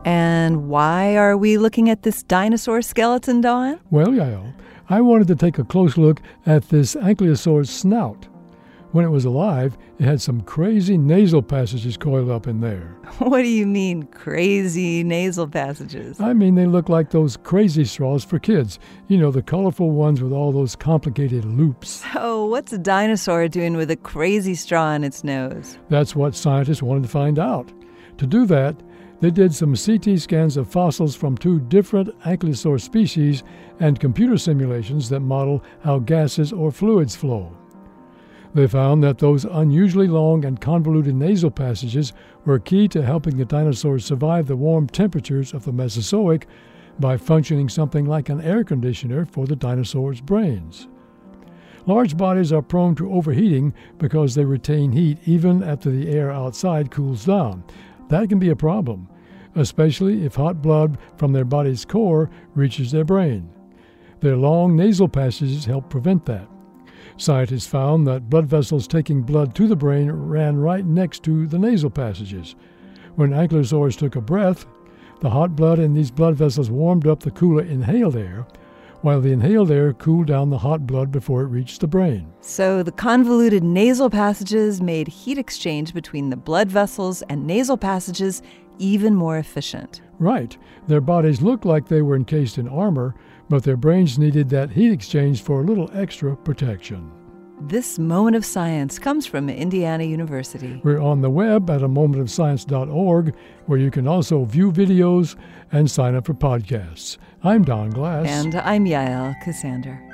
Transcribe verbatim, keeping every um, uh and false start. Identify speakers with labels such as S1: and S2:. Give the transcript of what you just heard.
S1: And why are we looking at this dinosaur skeleton, Don?
S2: Well, Yael, I wanted to take a close look at this ankylosaur's snout. When it was alive, it had some crazy nasal passages coiled up in there.
S1: What do you mean, crazy nasal passages?
S2: I mean, they look like those crazy straws for kids. You know, the colorful ones with all those complicated loops.
S1: Oh, what's a dinosaur doing with a crazy straw in its nose?
S2: That's what scientists wanted to find out. To do that, they did some C T scans of fossils from two different ankylosaur species and computer simulations that model how gases or fluids flow. They found that those unusually long and convoluted nasal passages were key to helping the dinosaurs survive the warm temperatures of the Mesozoic by functioning something like an air conditioner for the dinosaurs' brains. Large bodies are prone to overheating because they retain heat even after the air outside cools down. That can be a problem, especially if hot blood from their body's core reaches their brain. Their long nasal passages help prevent that. Scientists found that blood vessels taking blood to the brain ran right next to the nasal passages. When ankylosaurs took a breath, the hot blood in these blood vessels warmed up the cooler inhaled air, while the inhaled air cooled down the hot blood before it reached the brain.
S1: So the convoluted nasal passages made heat exchange between the blood vessels and nasal passages even more efficient.
S2: Right. Their bodies looked like they were encased in armor, but their brains needed that heat exchange for a little extra protection.
S1: This Moment of Science comes from Indiana University.
S2: We're on the web at a moment of science dot org, where you can also view videos and sign up for podcasts. I'm Don Glass.
S1: And I'm Yael Ksander.